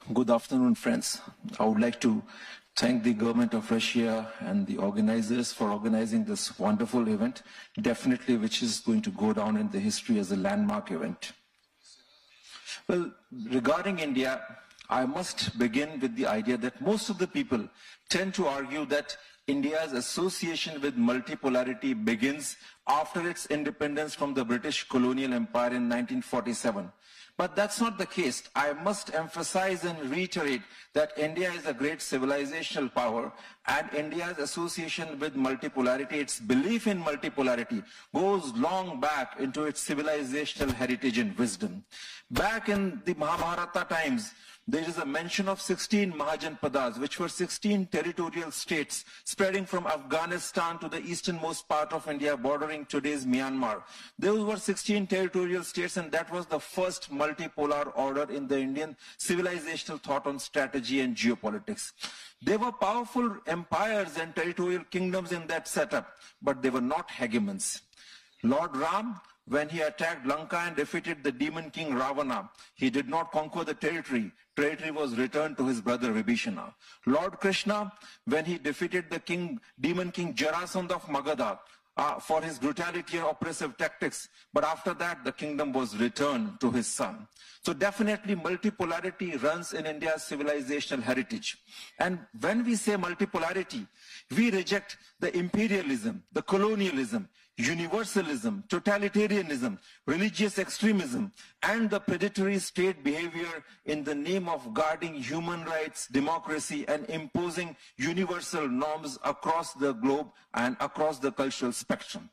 Good afternoon, friends. I would like to thank the government of Russia and the organizers for organizing this wonderful event, definitely which is going to go down in the history as a landmark event. Well, regarding India, I must begin with the idea that most of the people tend to argue that India's association with multipolarity begins after its independence from the British colonial empire in 1947. But that's not the case. I must emphasize and reiterate that India is a great civilizational power, and India's association with multipolarity, its belief in multipolarity, goes long back into its civilizational heritage and wisdom. Back in the Mahabharata times, there is a mention of 16 Mahajanpadas, which were 16 territorial states spreading from Afghanistan to the easternmost part of India, bordering today's Myanmar. Those were 16 territorial states, and that was the first multipolar order in the Indian civilizational thought on strategy and geopolitics. They were powerful empires and territorial kingdoms in that setup, but they were not hegemons. Lord Ram, when he attacked Lanka and defeated the demon king Ravana, he did not conquer the territory. Territory was returned to his brother Vibhishana. Lord Krishna, when he defeated the demon king Jarasandha of Magadha for his brutality and oppressive tactics, but after that the kingdom was returned to his son. So definitely multipolarity runs in India's civilizational heritage. And when we say multipolarity, we reject the imperialism, the colonialism, universalism, totalitarianism, religious extremism, and the predatory state behavior in the name of guarding human rights, democracy, and imposing universal norms across the globe and across the cultural spectrum.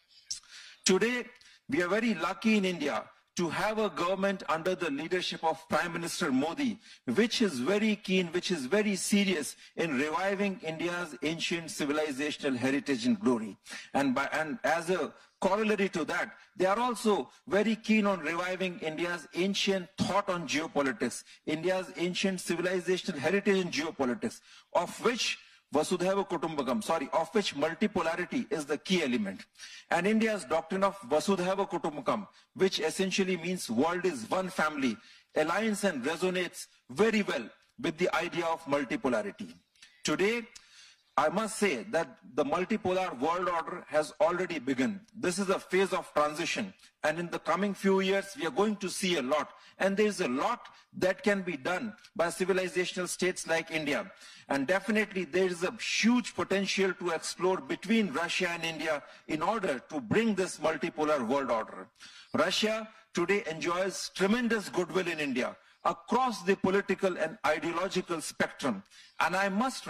Today, we are very lucky in India to have a government under the leadership of Prime Minister Modi, which is very keen, which is very serious in reviving India's ancient civilizational heritage and glory. And as a corollary to that, they are also very keen on reviving India's ancient thought on geopolitics, India's ancient civilizational heritage in geopolitics, of which Vasudhaiva Kutumbakam, of which multipolarity is the key element. And India's doctrine of Vasudhaiva Kutumbakam, which essentially means world is one family, aligns and resonates very well with the idea of multipolarity. Today, I must say that the multipolar world order has already begun. This is a phase of transition, and in the coming few years, we are going to see a lot. And there is a lot that can be done by civilizational states like India. And definitely there is a huge potential to explore between Russia and India in order to bring this multipolar world order. Russia today enjoys tremendous goodwill in India across the political and ideological spectrum. And I must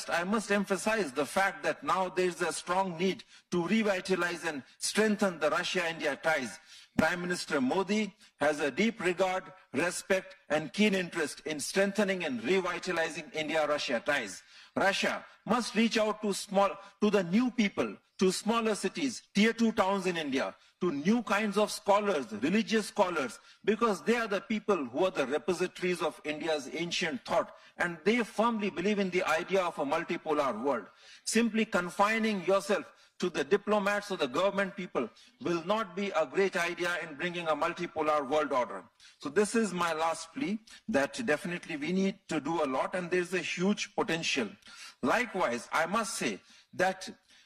emphasize the fact that now there is a strong need to revitalize and strengthen the Russia-India ties. Prime Minister Modi has a deep regard, respect, and keen interest in strengthening and revitalizing India-Russia ties. Russia must reach out to the new people, to smaller cities, tier 2 towns in India, to new kinds of scholars, religious scholars, because they are the people who are the repositories of India's ancient thought, and they firmly believe in the idea of a multipolar world. Simply confining yourself to the diplomats or the government people will not be a great idea in bringing a multipolar world order. So this is my last plea, that definitely we need to do a lot, and there's a huge potential. Likewise, I must say that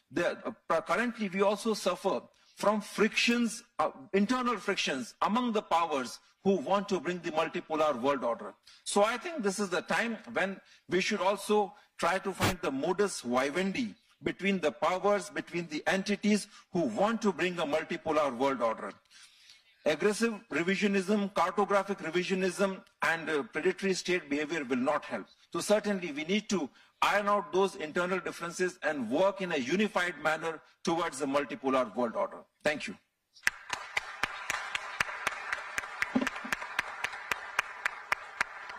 currently we also suffer from frictions, internal frictions among the powers who want to bring the multipolar world order. So I think this is the time when we should also try to find the modus vivendi between the powers, between the entities who want to bring a multipolar world order. Aggressive revisionism, cartographic revisionism, and predatory state behavior will not help. So certainly we need to iron out those internal differences and work in a unified manner towards a multipolar world order. Thank you.